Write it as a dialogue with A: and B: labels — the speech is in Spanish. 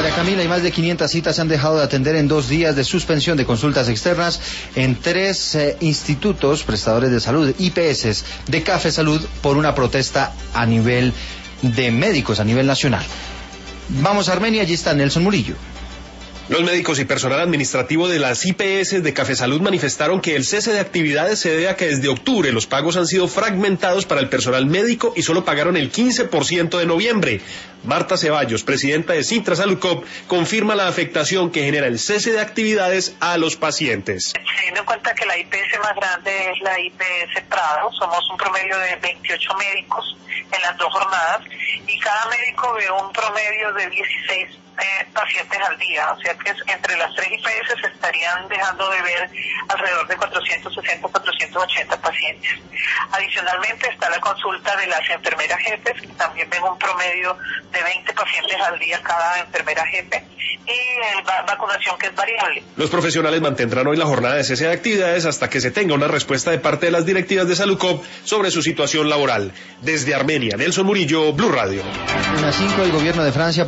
A: María Camila, y más de 500 citas se han dejado de atender en 2 días de suspensión de consultas externas en 3 institutos prestadores de salud, IPS, de Café Salud, por una protesta a nivel de médicos, a nivel nacional. Vamos a Armenia, allí está Nelson Murillo.
B: Los médicos y personal administrativo de las IPS de Café Salud manifestaron que el cese de actividades se debe a que desde octubre los pagos han sido fragmentados para el personal médico y solo pagaron el 15% de noviembre. Marta Ceballos, presidenta de Sintra Salud Coop, confirma la afectación que genera el cese de actividades a los pacientes.
C: Teniendo en cuenta que la IPS más grande es la IPS Prado, somos un promedio de 28 médicos en las 2 jornadas y cada médico ve un promedio de 16 pacientes al día, o sea que entre las 3 IPS se estarían dejando de ver alrededor de 460, 480 pacientes. Adicionalmente está la consulta de las enfermeras jefes, que también ven un promedio de 20 pacientes al día cada enfermera jefe, y vacunación, que es variable.
B: Los profesionales mantendrán hoy la jornada de cese de actividades hasta que se tenga una respuesta de parte de las directivas de Salucop sobre su situación laboral. Desde Armenia, Nelson Murillo, Blue Radio.
A: 1:05, el gobierno de Francia